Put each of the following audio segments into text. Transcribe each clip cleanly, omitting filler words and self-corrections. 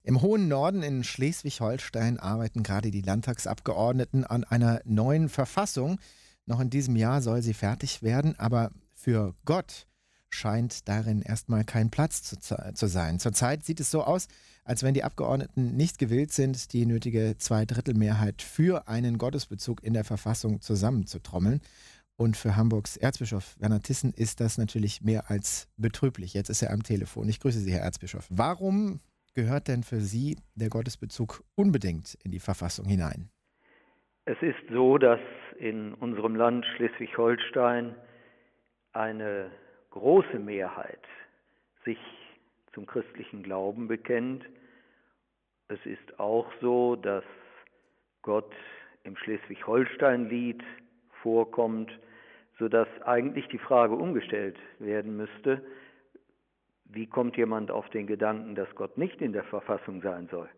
Im hohen Norden in Schleswig-Holstein arbeiten gerade die Landtagsabgeordneten an einer neuen Verfassung. Noch in diesem Jahr soll sie fertig werden, aber für Gott scheint darin erstmal kein Platz zu sein. Zurzeit sieht es so aus, als wenn die Abgeordneten nicht gewillt sind, die nötige Zweidrittelmehrheit für einen Gottesbezug in der Verfassung zusammenzutrommeln. Und für Hamburgs Erzbischof Werner Thyssen ist das natürlich mehr als betrüblich. Jetzt ist er am Telefon. Ich grüße Sie, Herr Erzbischof. Warum gehört denn für Sie der Gottesbezug unbedingt in die Verfassung hinein? Es ist so, dass in unserem Land Schleswig-Holstein eine große Mehrheit sich zum christlichen Glauben bekennt. Es ist auch so, dass Gott im Schleswig-Holstein-Lied vorkommt, sodass eigentlich die Frage umgestellt werden müsste: Wie kommt jemand auf den Gedanken, dass Gott nicht in der Verfassung sein soll?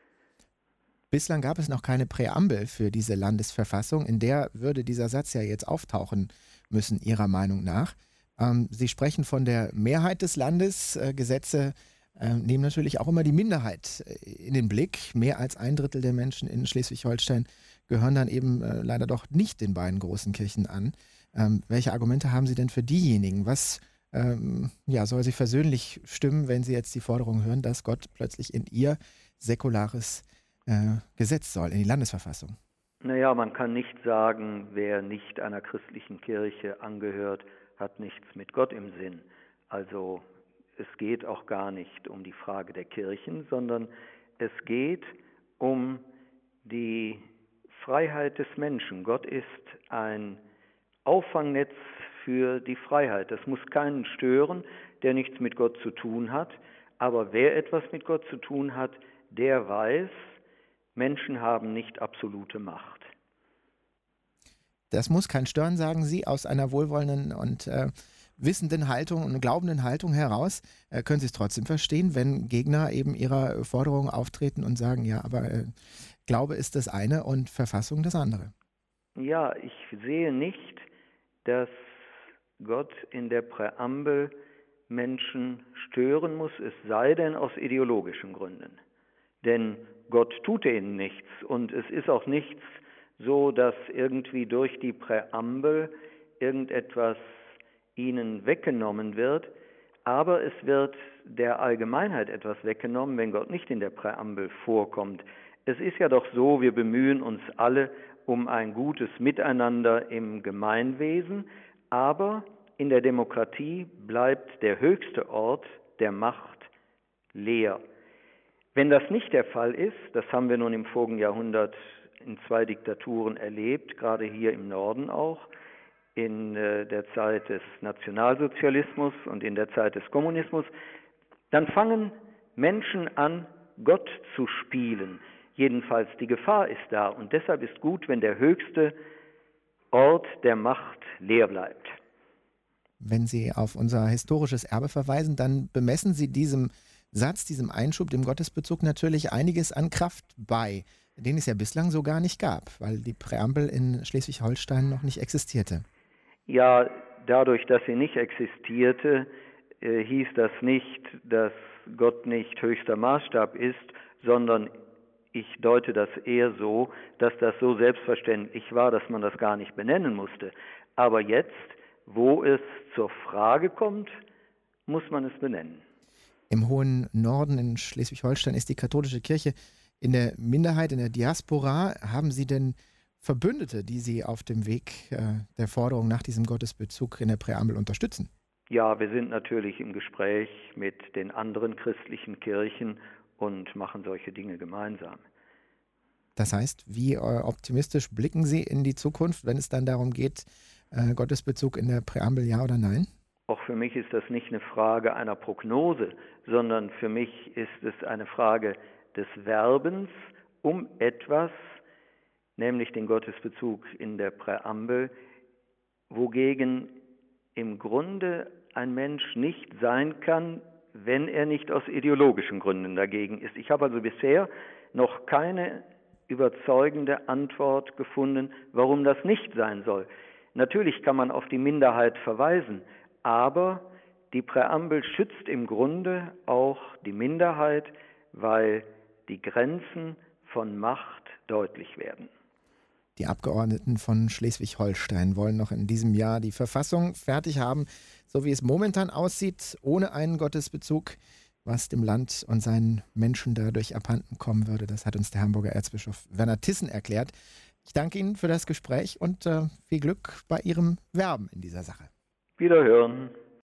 Bislang gab es noch keine Präambel für diese Landesverfassung. In der würde dieser Satz ja jetzt auftauchen müssen, Ihrer Meinung nach. Sie sprechen von der Mehrheit des Landes. Gesetze nehmen natürlich auch immer die Minderheit in den Blick. Mehr als ein Drittel der Menschen in Schleswig-Holstein gehören dann eben leider doch nicht den beiden großen Kirchen an. Welche Argumente haben Sie denn für diejenigen? Was soll Sie versöhnlich stimmen, wenn Sie jetzt die Forderung hören, dass Gott plötzlich in Ihr säkulares Gesetz soll, in die Landesverfassung? Naja, man kann nicht sagen, wer nicht einer christlichen Kirche angehört, hat nichts mit Gott im Sinn. Also es geht auch gar nicht um die Frage der Kirchen, sondern es geht um die Freiheit des Menschen. Gott ist ein Auffangnetz für die Freiheit. Das muss keinen stören, der nichts mit Gott zu tun hat. Aber wer etwas mit Gott zu tun hat, der weiß, Menschen haben nicht absolute Macht. Das muss kein Stören, sagen Sie, aus einer wohlwollenden und wissenden Haltung und glaubenden Haltung heraus. Können Sie es trotzdem verstehen, wenn Gegner eben ihrer Forderungen auftreten und sagen, ja, aber Glaube ist das eine und Verfassung das andere? Ja, ich sehe nicht, dass Gott in der Präambel Menschen stören muss, es sei denn aus ideologischen Gründen. Denn Gott tut ihnen nichts und es ist auch nichts so, dass irgendwie durch die Präambel irgendetwas ihnen weggenommen wird, aber es wird der Allgemeinheit etwas weggenommen, wenn Gott nicht in der Präambel vorkommt. Es ist ja doch so, wir bemühen uns alle um ein gutes Miteinander im Gemeinwesen, aber in der Demokratie bleibt der höchste Ort der Macht leer. Wenn das nicht der Fall ist, das haben wir nun im vorigen Jahrhundert in 2 Diktaturen erlebt, gerade hier im Norden auch, in der Zeit des Nationalsozialismus und in der Zeit des Kommunismus, dann fangen Menschen an, Gott zu spielen. Jedenfalls die Gefahr ist da und deshalb ist gut, wenn der höchste Ort der Macht leer bleibt. Wenn Sie auf unser historisches Erbe verweisen, dann bemessen Sie diesem Satz, diesem Einschub, dem Gottesbezug natürlich einiges an Kraft bei, den es ja bislang so gar nicht gab, weil die Präambel in Schleswig-Holstein noch nicht existierte. Ja, dadurch, dass sie nicht existierte, hieß das nicht, dass Gott nicht höchster Maßstab ist, sondern ich deute das eher so, dass das so selbstverständlich war, dass man das gar nicht benennen musste. Aber jetzt, wo es zur Frage kommt, muss man es benennen. Im hohen Norden in Schleswig-Holstein ist die katholische Kirche in der Minderheit, in der Diaspora. Haben Sie denn Verbündete, die Sie auf dem Weg der Forderung nach diesem Gottesbezug in der Präambel unterstützen? Ja, wir sind natürlich im Gespräch mit den anderen christlichen Kirchen und machen solche Dinge gemeinsam. Das heißt, wie optimistisch blicken Sie in die Zukunft, wenn es dann darum geht, Gottesbezug in der Präambel ja oder nein? Auch für mich ist das nicht eine Frage einer Prognose, sondern für mich ist es eine Frage des Werbens um etwas, nämlich den Gottesbezug in der Präambel, wogegen im Grunde ein Mensch nicht sein kann, wenn er nicht aus ideologischen Gründen dagegen ist. Ich habe also bisher noch keine überzeugende Antwort gefunden, warum das nicht sein soll. Natürlich kann man auf die Minderheit verweisen, aber die Präambel schützt im Grunde auch die Minderheit, weil die Grenzen von Macht deutlich werden. Die Abgeordneten von Schleswig-Holstein wollen noch in diesem Jahr die Verfassung fertig haben, so wie es momentan aussieht, ohne einen Gottesbezug. Was dem Land und seinen Menschen dadurch abhanden kommen würde, das hat uns der Hamburger Erzbischof Werner Thyssen erklärt. Ich danke Ihnen für das Gespräch und viel Glück bei Ihrem Werben in dieser Sache. Wiederhören.